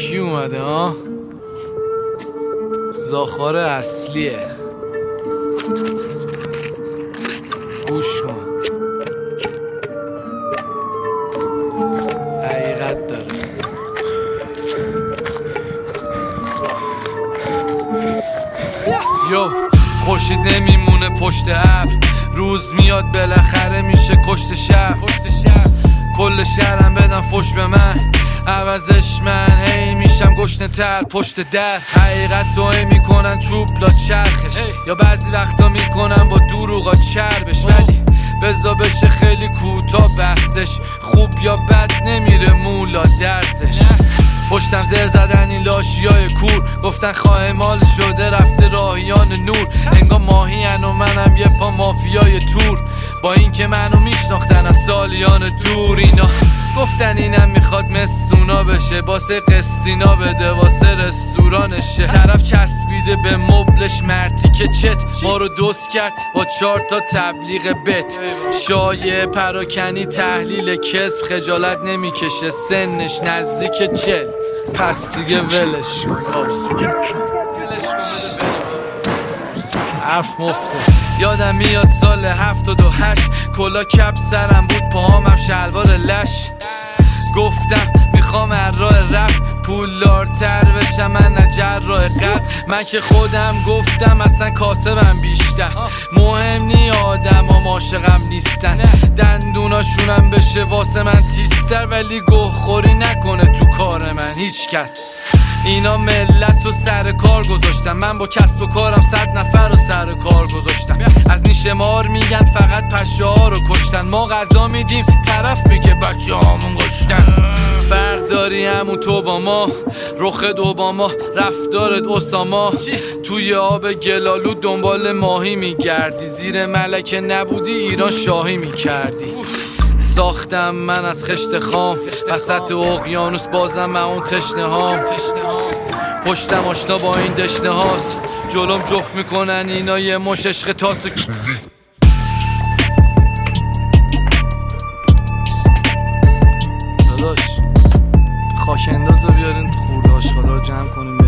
کی اومده ها؟ زاخار اصلیه. گوش کن، حقیقت داره. یو خورشید نمیمونه پشت ابر، روز میاد بالاخره میشه کشت شب. کل شهرم بدن فش به من، عوضش من هی میشم گشنه تر پشت در. حقیقت توهی میکنن چوب لا چرخش، یا بعضی وقتا میکنن با دروغا چربش. ولی بزا بشه خیلی کوتاه بحثش، خوب یا بد نمیره مولا درزش. پشتم زر زدن این لاشیای کور، گفتن خواه مال شده رفته راهیان نور. انگار ماهین و منم یه پا مافیای تور، با این که منو میشناختن از سالیان دور. اینا گفتن اینم میخواد مسونا بشه، واسه قسطینا بده واسه رستورانشه. طرف چسبیده به مبلش مرتی که چت ما رو دوست کرد با 4 تا تبلیغ بت. شایعه پراکنی تحلیل کذب، خجالت نمیکشه سنش نزدیک 40. پس دیگه ولش کن، حرف مفته. یادم میاد سال 78 کلا کپ سرم بود، پاهامم شلوار لش. گفتم میخوام از راه رپ پولدارتر بشم، من نه جراح قلب. من که خودم گفتم اصلا کاسبم بیشتر، مهم نی آدم ها عاشقم نیستن. دندوناشونم بشه واسه من تیستر، ولی گوهخوری نکنه تو کار من هیچ کس. اینا ملت رو سر کار گذاشتن، من با کسب و کارم 100 نفر رو سر کار گذاشتم. از نیش مار میگن فقط پشه ها رو کشتن، ما غذا میدیم طرف میگه بچه هامون کشتن. فرق داری همون تو با ما، رخت اوباما رفتارت اساما. توی آب گلالو دنبال ماهی میگردی، زیر ملکه نبودی ایران شاهی میکردی. ساختم من از خشت خام وسط اقیانوس، بازم من اون تشنه هام. پشتم آشنا با این دشنه هاست، جلوم جفت میکنن اینا یه مش عشق تاسو. داداش خاک انداز رو بیارین خورده آشغالا رو جمع کنیم.